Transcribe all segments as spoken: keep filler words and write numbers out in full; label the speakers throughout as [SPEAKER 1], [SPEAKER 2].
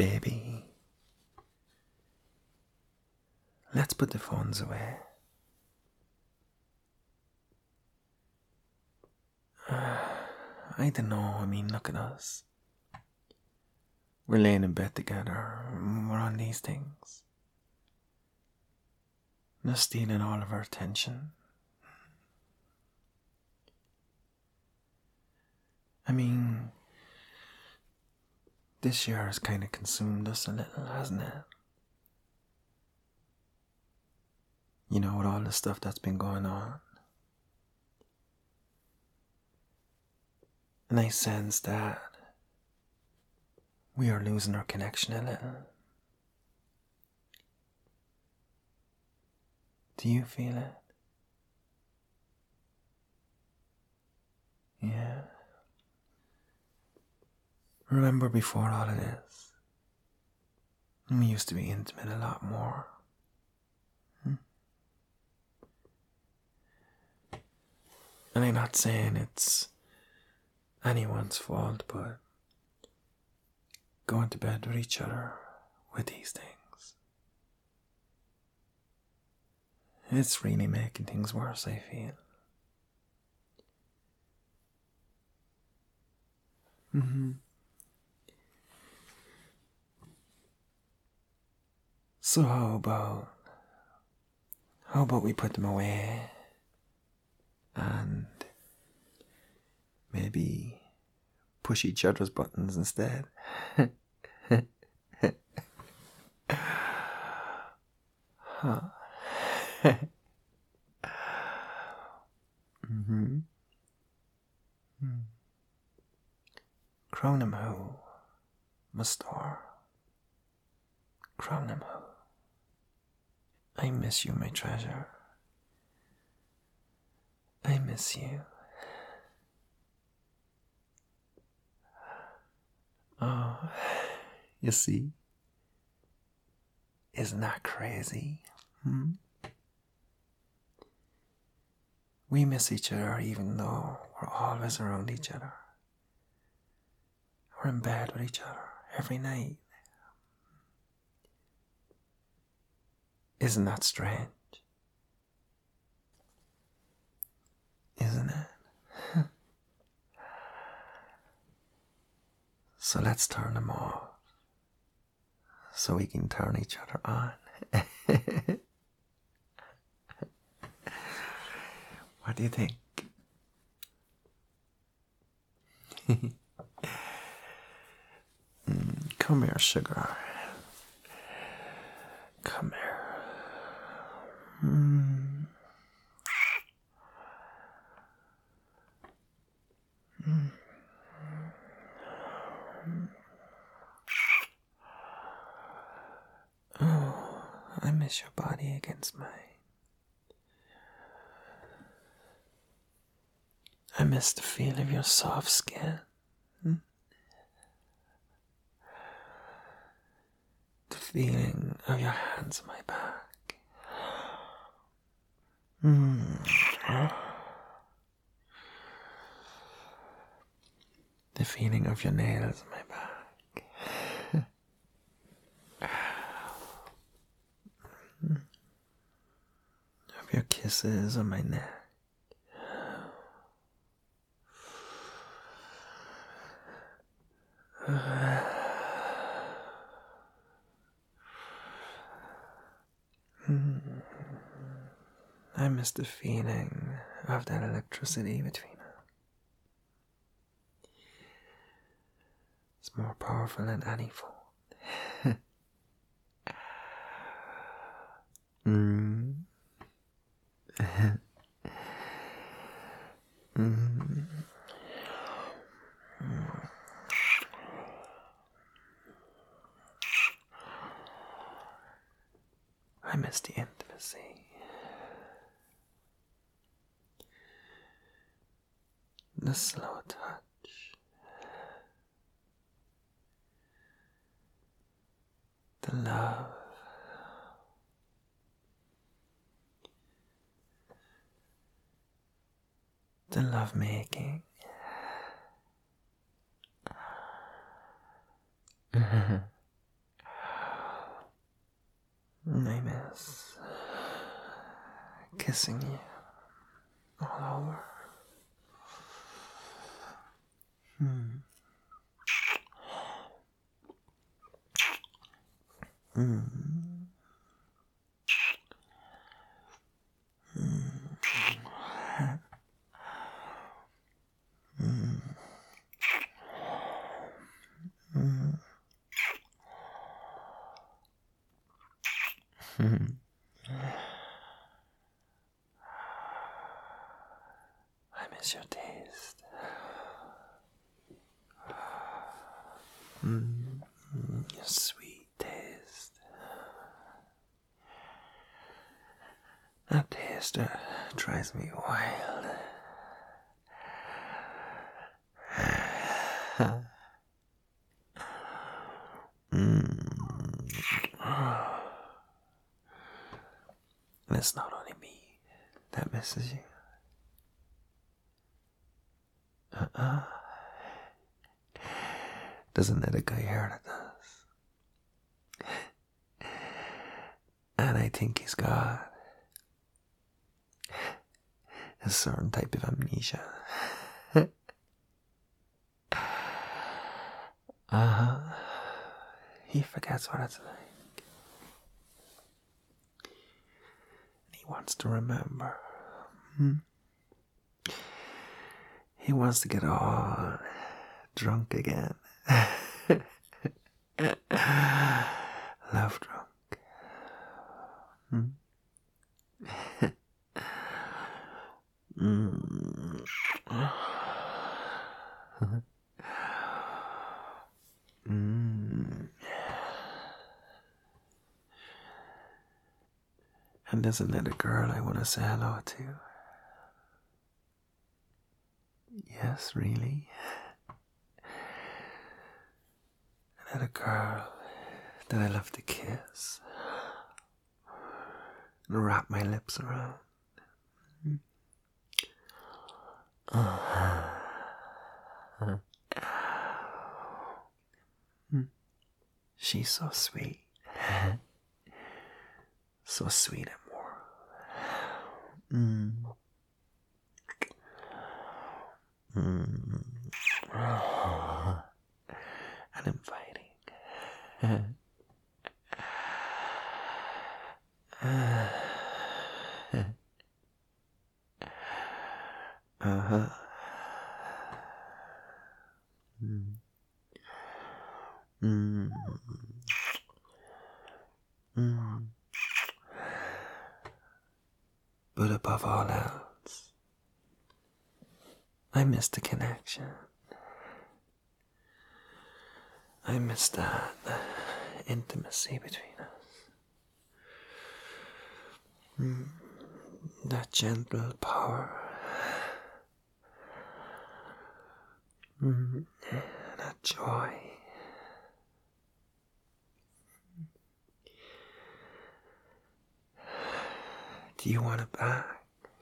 [SPEAKER 1] Baby, let's put the phones away. Uh, I don't know, I mean, look at us. We're laying in bed together, we're on these things. They're stealing all of our attention. I mean, this year has kind of consumed us a little, hasn't it? You know, with all the stuff that's been going on. And I sense that we are losing our connection a little. Do you feel it? Yeah. Remember before all of this, we used to be intimate a lot more. Hmm? And I'm not saying it's anyone's fault, but going to bed with each other with these things, it's really making things worse, I feel. Mm-hmm. So how about, how about we put them away and maybe push each other's buttons instead? Huh? Mm-hmm. Hmm. Crownamhu, Mustar. Crownamhu. I miss you, my treasure. I miss you. Oh, you see? Isn't that crazy? Hmm? We miss each other even though we're always around each other. We're in bed with each other every night. Isn't that strange? Isn't it? So let's turn them off so we can turn each other on. What do you think? mm, come here, sugar. Come here. Mm. Mm. Oh, I miss your body against mine. I miss the feel of your soft skin. Hmm? The feeling of your hands on my back. Mm. Oh. The feeling of your nails on my back. Of your kisses on my neck. I miss the feeling of that electricity between us. It's more powerful than any phone. mm. mm. I miss the intimacy. The slow touch. The love. The love making. I miss kissing you all over. Hmm. Mm. Mm. Mm. Mm. Mm. I miss your taste. Mm. Your sweet taste. That taste uh, drives me wild. Mm. And it's not only me that misses you. Uh-uh. There's another guy here that does. And I think he's got a certain type of amnesia. Uh-huh. He forgets what it's like. He wants to remember. Hmm? He wants to get all drunk again. Love drunk. Hmm? Mm. Mm. And there's another girl I want to say hello to. Yes, really? Another girl that I love to kiss and wrap my lips around. She's so sweet. So sweet and warm. Mm. Mm. And inviting. Uh-huh. Mm. Mm. Mm. But above all else, I miss the connection. I miss that intimacy between us. Mm. That gentle power. Mm. That joy. Do you want it back?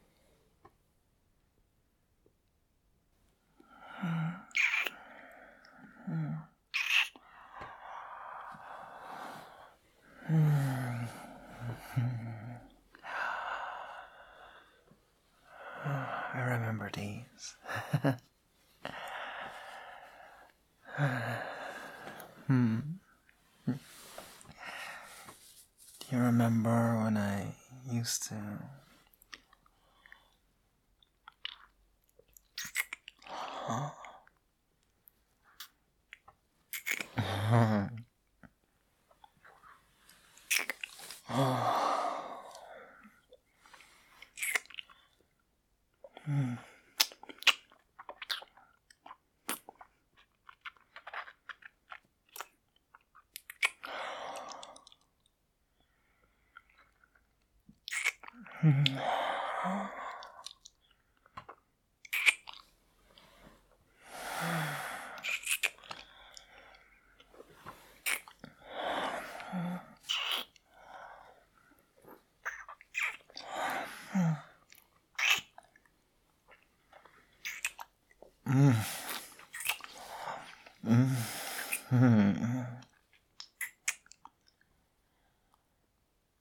[SPEAKER 1] I remember these. Hmm. Do you remember when I used to huh? Mm. Mm. Mm.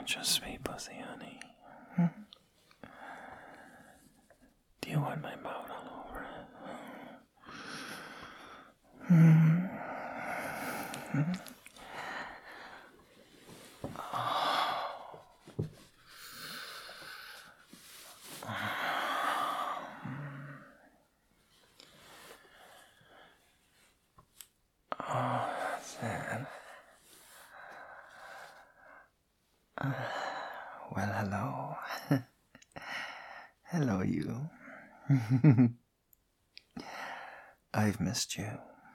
[SPEAKER 1] want your sweet pussy, honey? Hmm? Do you want my mouth all over it? Hmm. Hmm. Oh, that's it. Uh, well, hello. Hello, you. I've missed you.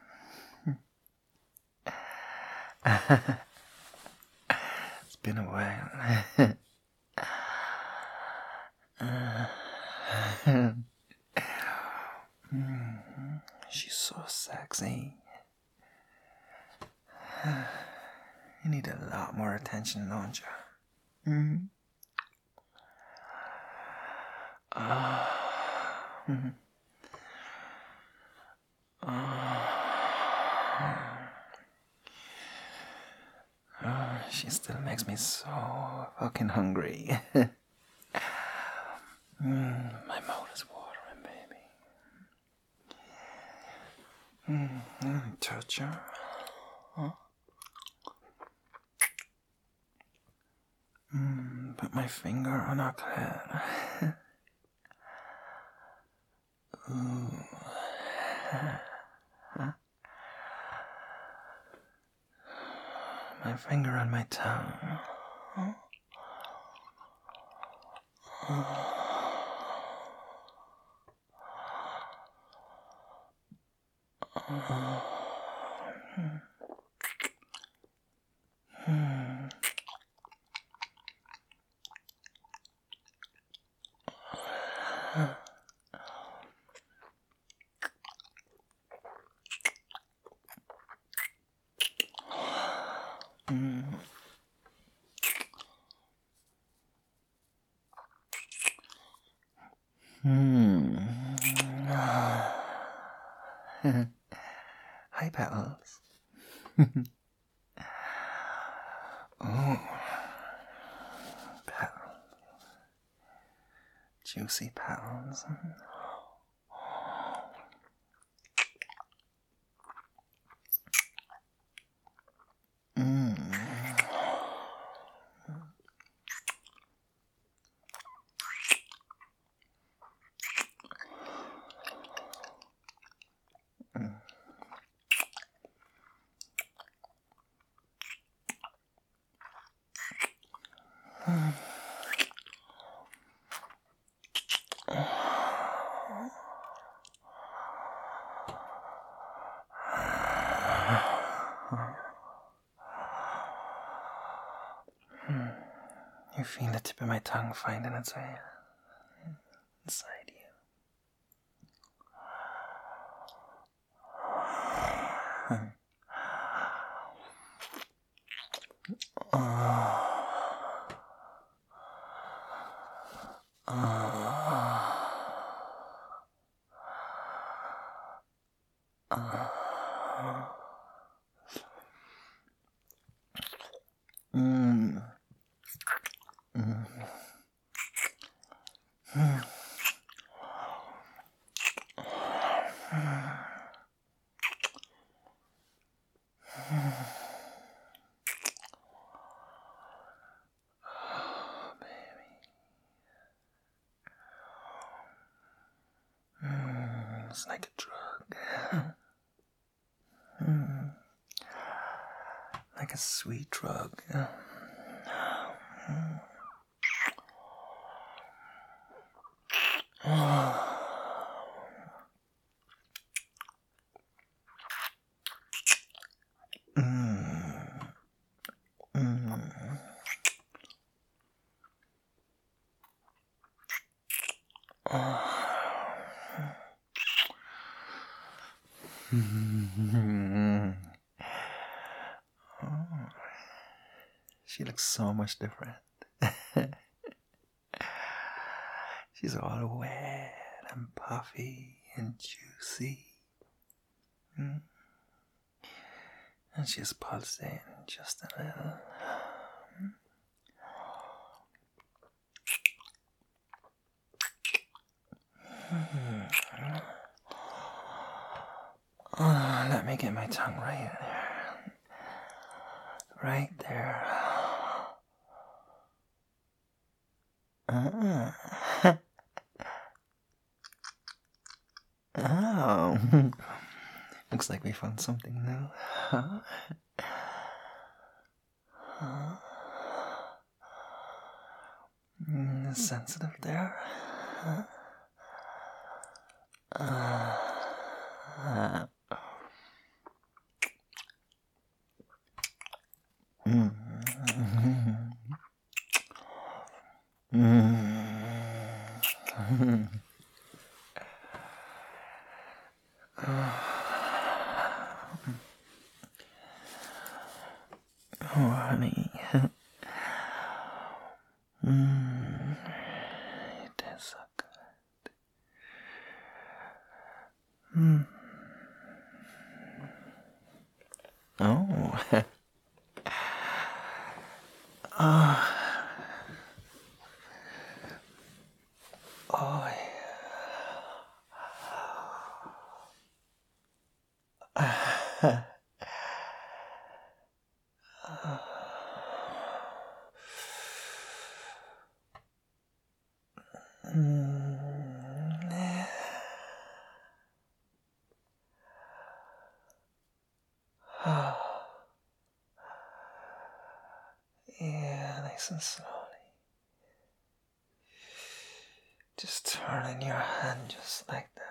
[SPEAKER 1] It's been a while. She's so sexy. You need a lot more attention, don't you? Mm-hmm. Uh, mm-hmm. Uh, uh, she still makes me so fucking hungry. mm, my mouth is watering, baby. Mm, touch her. Huh? Mm, put my finger on her clit. Ooh. Huh? My finger on my tongue. Huh? Hmm. Mm. Hmm. Hi, Petals. Oh, petals. Juicy petals. Mm. Mm. You feel the tip of my tongue finding its way inside you. Oh. Oh. Oh. Mm. Mm. Mm. Oh, baby. Mm. It's like a drug. Mm. Like a sweet drug. Mm. Oh. Mm. Mm. Oh. Mm. Oh. She looks so much different. She's all wet and puffy and juicy. Mm. And she's pulsating just a little. Oh, let me get my tongue right there. Right there. Uh, oh. Looks like we found something new. Huh? Huh? Mm, sensitive there. Huh? Uh, uh. Mm. Mm. Oh, honey. Mm. It is so good. Mm. Oh. Oh. Oh. Yeah. Mm. Yeah, nice and slowly. Just turning your hand just like that.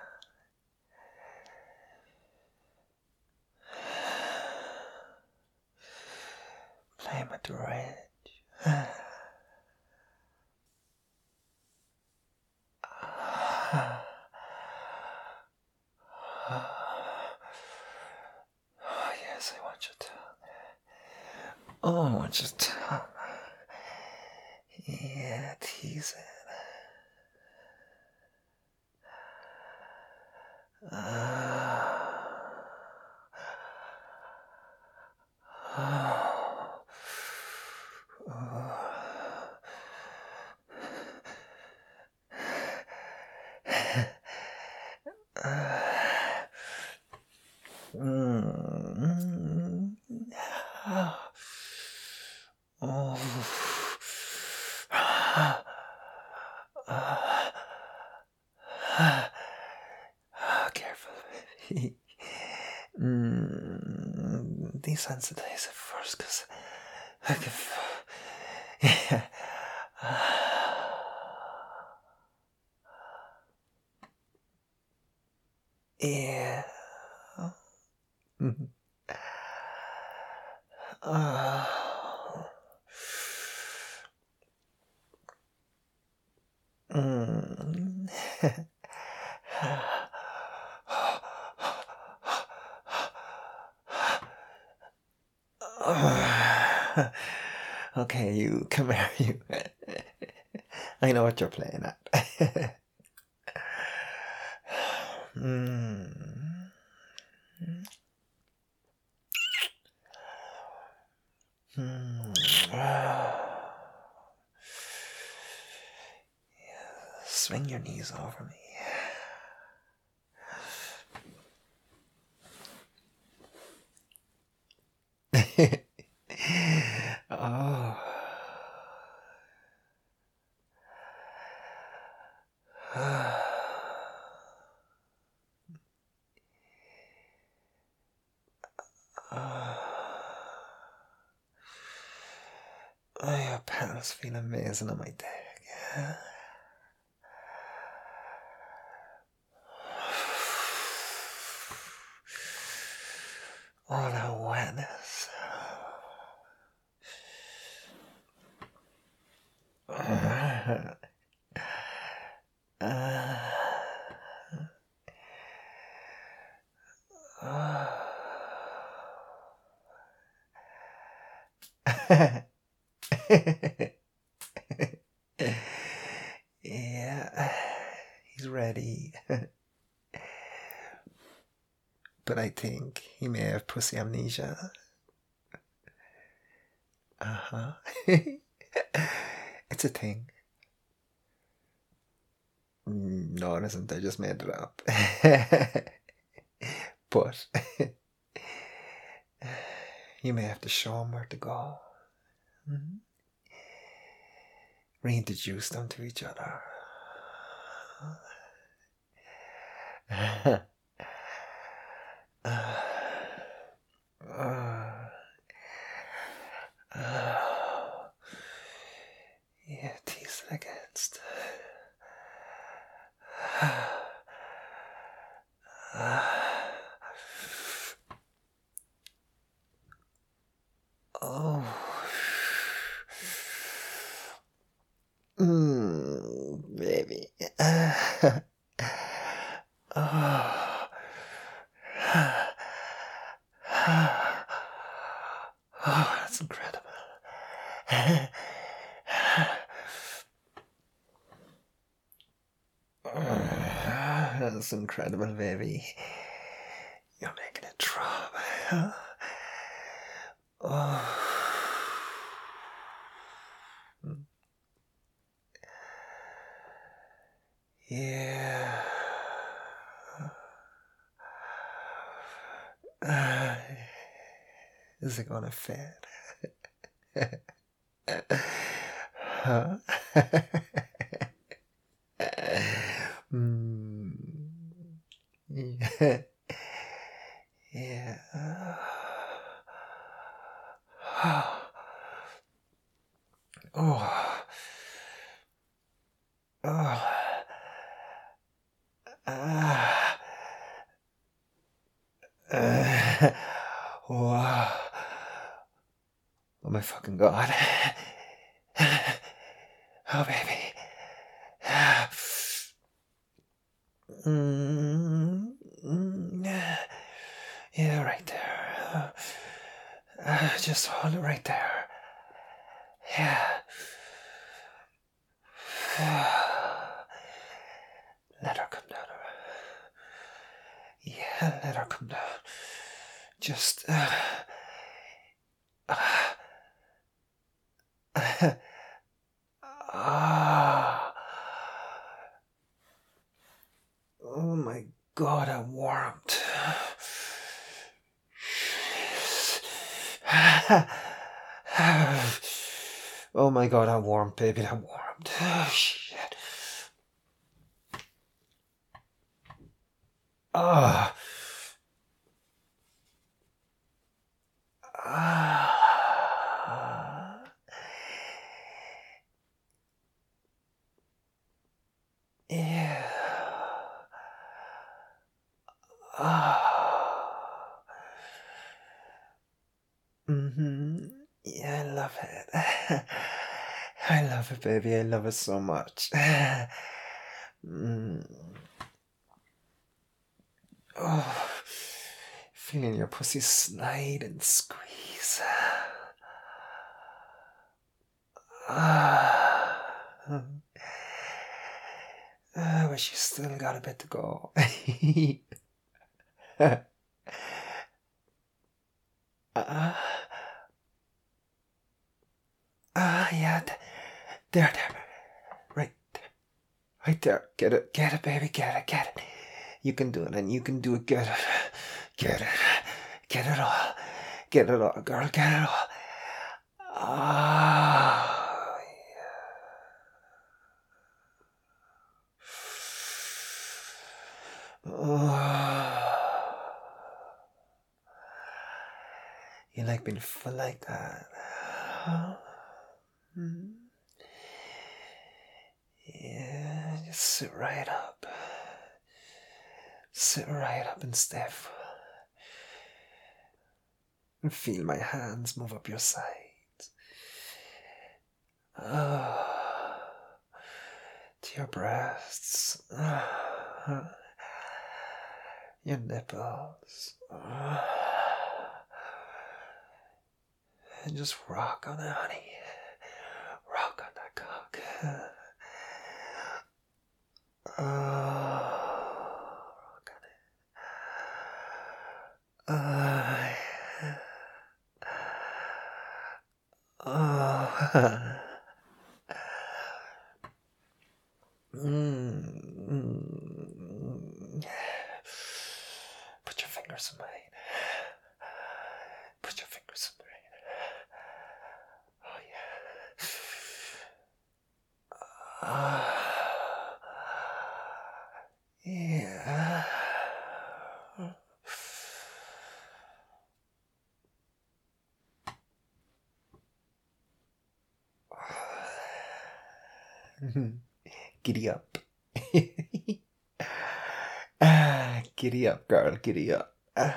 [SPEAKER 1] Play with the ridge. Oh, yes, I want your tongue. Oh, I want your tongue. Yeah, tease it. Mm. Oh. Careful, baby. Mm. Desensitize it first, cause I can. Yeah. Yeah. Uh, mm. Okay, you come here, you. I know what you're playing at. mm. Mm. Swing your knees over me. Oh. Oh, your pants feel amazing on my dick. Yeah. All that wetness. Uh, uh, yeah, he's ready. But I think he may have pussy amnesia. Uh huh. It's a thing. Mm, No, it isn't. I just made it up. But you may have to show him where to go. Mm-hmm. Reintroduce them to each other. uh, uh, uh, yeah, tease it against. Oh. Mm, baby. Oh. Oh, that's incredible. That's incredible, baby. You're making it drop. Oh. Yeah. Uh, is it gonna fit? Huh? mm. Yeah. Yeah. Oh. Oh. Ah. Uh. Wow. Oh my fucking god. Oh baby. Mm, mm, yeah, right there. Uh, just hold it right there. Yeah. Let her come down. Yeah, let her come down. Just. Uh, uh, Ah. Oh my god, I warmed. Oh my god, I warmed, baby, I warmed. Oh, shit. Ah. Ah. Yeah. Ah. Mm-hmm. Yeah, I love it. I love it, baby. I love it so much. mm. Oh, feeling your pussy slide and squeeze. Ah. Uh, but she's still got a bit to go. uh, ah, uh, yeah, th- there, there, right there, right there. Get it, get it, baby, get it, get it. You can do it, and you can do it. Get it, get it, get it all, get it all, girl, get it all. Ah, yeah. Oh. You like being full like that? Hmm. Yeah, just sit right up. Sit right up and stiff. And feel my hands move up your sides. Oh, to your breasts. Oh, your nipples. Oh, and just rock on it, honey. Rock on that cock. Oh, rock on it. Oh, oh. Mm. Mm. Put your fingers in mine. Put your fingers in mine. Oh yeah. Ah. Yeah. Giddy up. Ah, giddy up, girl, giddy up.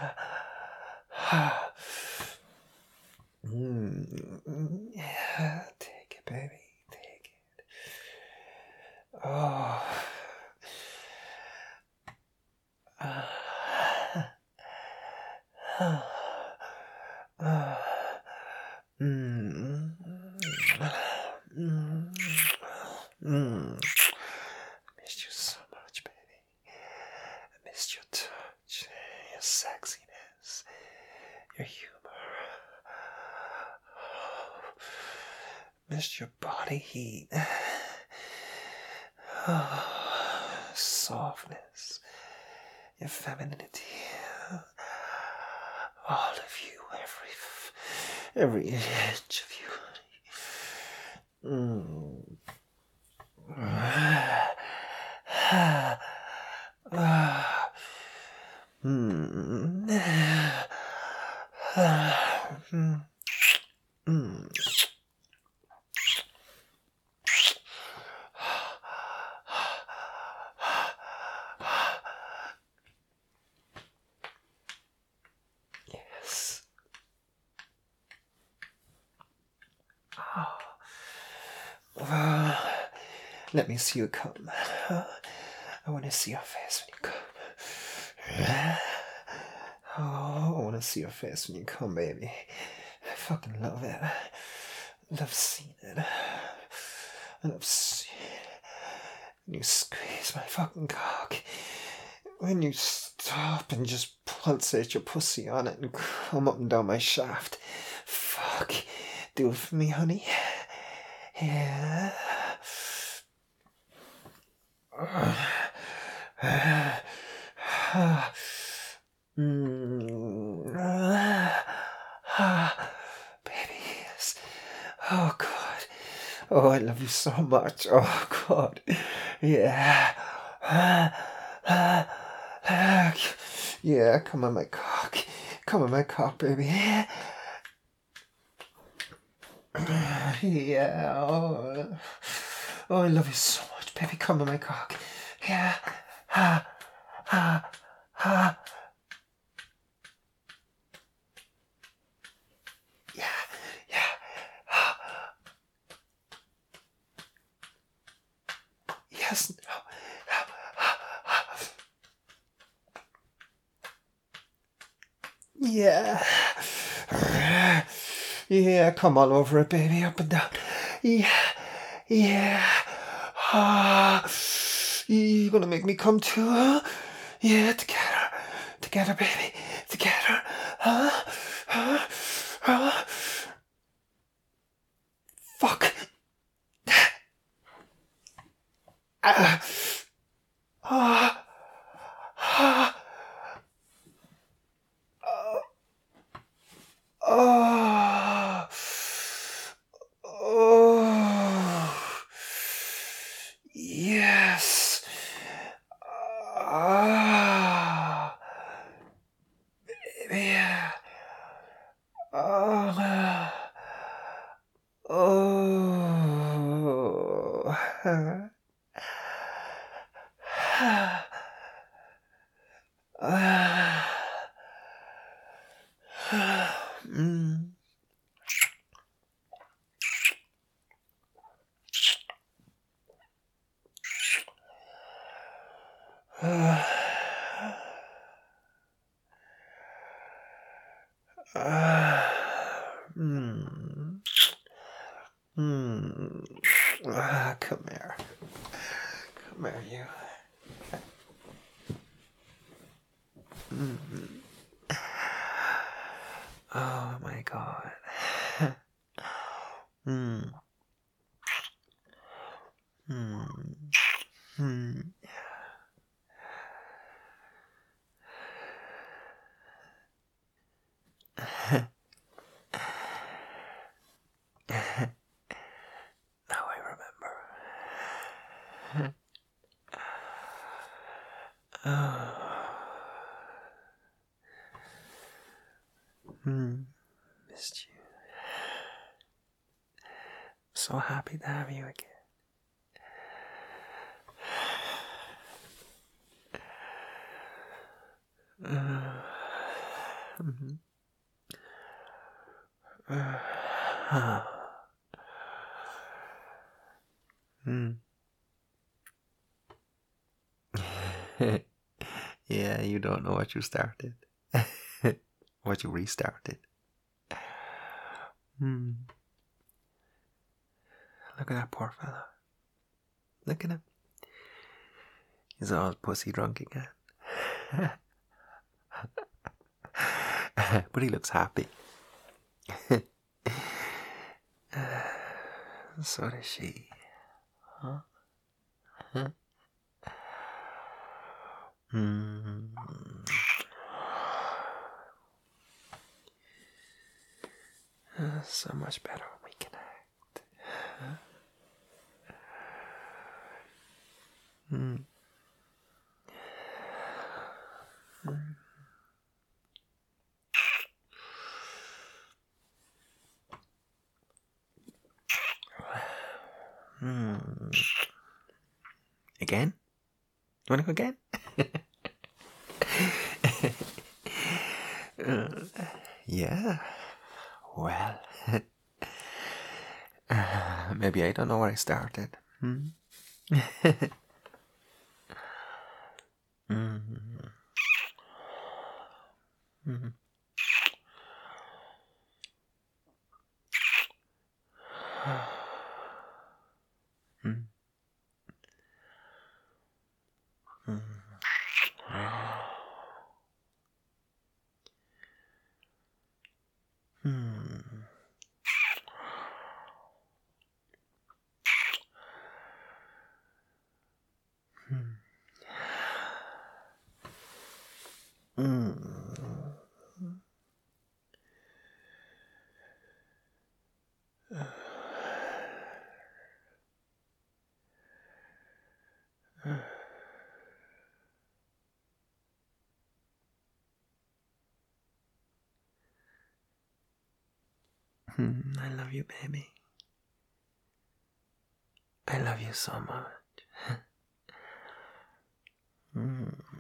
[SPEAKER 1] Ah. Mm. Yeah, take it, baby, take it. Oh. Ah. Ah. Mm. Mm. Mm. I missed you so much, baby. I missed your touch, your sexiness, your humor. Missed your body heat. Softness, your femininity. All of you, every every inch of you. Mm. Mm. Mm. Yes. Oh. Well, let me see you come. I want to see your face when you come. Oh, I want to see your face when you come, baby. I fucking love it. I love seeing it. I love seeing it. When you squeeze my fucking cock. When you stop and just pulsate your pussy on it and come up and down my shaft. Fuck. Do it for me, honey. Yeah. Mm. Baby, yes. Oh, God. Oh, I love you so much. Oh, God. Yeah. Yeah, come on my cock. Come on my cock, baby. Yeah. Oh, oh I love you so much, baby. Come on my cock. Yeah. Ha. Ha. Ha. Yeah. Yeah. Yes. Yeah. Yeah, come all over it, baby, up and down. Yeah. Yeah. Ah. You gonna make me come too, huh? Yeah, together. Together, baby. Together. Huh? Huh? Huh? Fuck. Ah. Ah. Ah. Oh. Oh. Yes. Ah. Baby. Oh. Oh. Mm. Mm. Mm. Ah, come here. Come here, you. Mm. Oh my God. Mm. Mm. Mm. Oh. Hmm. Missed you. So happy to have you again. Uh, mm-hmm. uh, mm. Yeah, you don't know what you started. What you restarted. Hmm. Look at that poor fella. Look at him. He's all pussy drunk again. But he looks happy. So does she. Huh? Huh? Mm. Uh, so much better when we connect. Huh? Mm. Mm. Mm. Again? You wanna go again? uh, yeah. Well, uh, maybe I don't know where I started. Hmm? mm. Mm. Mm. Mm. Hmm. Mm. Mm. I love you, baby. I love you so much. Mm.